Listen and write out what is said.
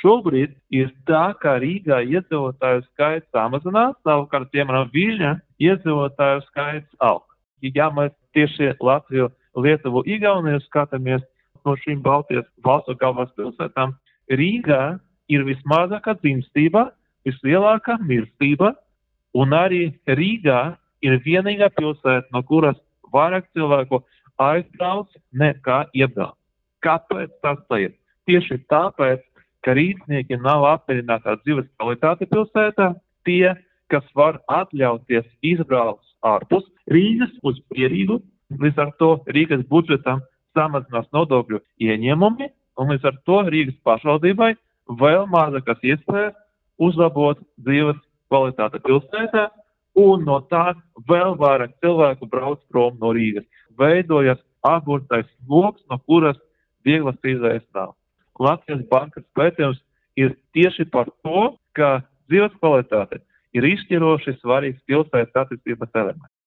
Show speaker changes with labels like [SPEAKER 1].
[SPEAKER 1] Šobrīd ir tā, ka Rīgā iedzīvotāju skaits samazinās, savukārt, piemēram, Viļņā iedzīvotāju skaits aug. Ja mēs tieši Latviju, Lietuvu, Igauniju skatāmies no šīm Baltijas valstu galvaspilsētām, Rīgā ir vismazākā dzimstība, vislielākā mirstība, un arī Rīgā ir vienīgā pilsēta, no kuras vairāk cilvēku aizbrauc nekā iebrauc. Kāpēc tas ir? Tieši tāpēc, ka rīznieki nav apmierināti ar dzīves kvalitāti pilsētā, tie, kas var atļauties izbraukt ārpus Rīgas uz Pierīgu, līdz ar to Rīgas budžetam samazinās nodokļu ieņēmumi, un līdz ar to Rīgas pašvaldībai vēl mazākas iespējas uzlabot dzīves kvalitāti pilsētā, un no tā vēl vairāk cilvēku brauc prom no Rīgas. Veidojas apburtais sloks, no kuras vieglas izējas nav. Latvijas bankas pētījums ir tieši par to, ka dzīves kvalitāte ir izšķiroši svarīgs pilsētas attīstības elements.